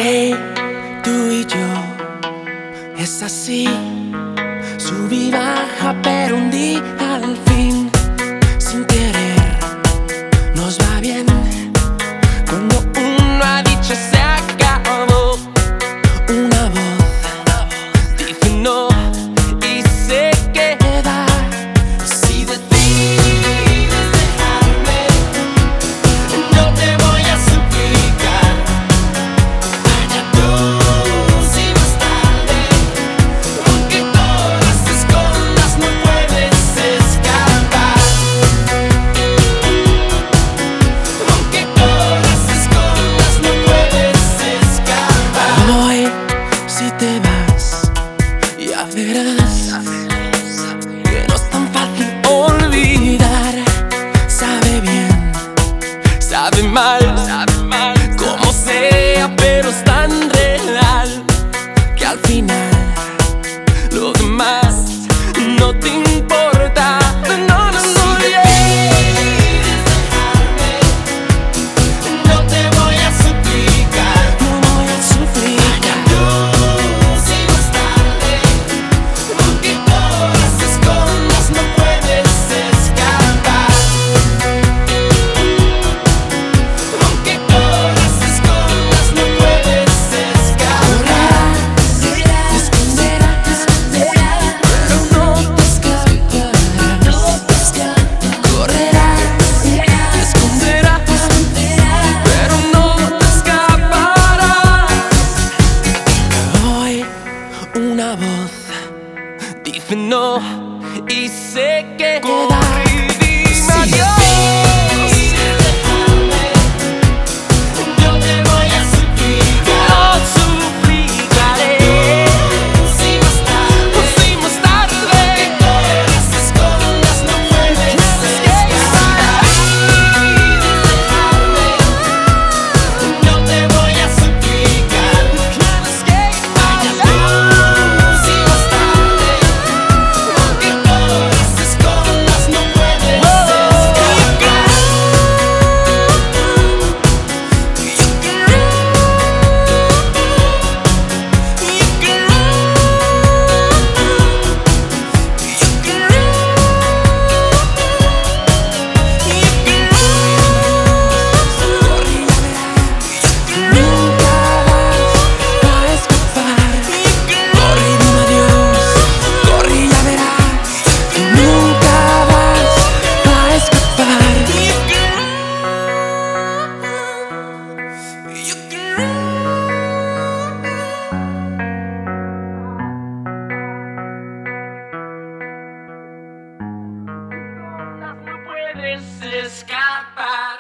Hey, tú y yo, es así, sub y baja, pero un día al fin, sin querer, nos va bien. Cuando uno ha dicho se acabó, una voz dice no y se queda. Si decides dejarme, no te voy a suplicar. Allá tú, si más tarde, aunque todas te escondas, no puedes escapar. Aunque todas te escondas, no puedes escapar. Hoy, si te vas, ya verás que no es tan fácil olvidar. Sabe bien, sabe mal, como sea, pero es tan real que al final lo demás no te importa. No, no, no, yeah. No te voy a suplicar, no voy a suplicar. Tú, si más tarde, aunque todas te escondas, no puedes escapar. Aunque todas te escondas, no puedes escapar. Te esconderás, pero no te escaparás. Correrás, te esconderás, pero no te escaparás. Hoy una voz dice no y se queda. Y dime adiós. Yo te voy a suplicar, no suplicaré. Si más tarde, aunque todas te escondas, no puedes escapar. No te voy a suplicar, allá tú, si más tarde, aunque todas te escondas, no puedes escapar. Nunca vas a escapar. Corre y dime adiós, corre y ya verás. Nunca vas a escapar. No puedes escapar.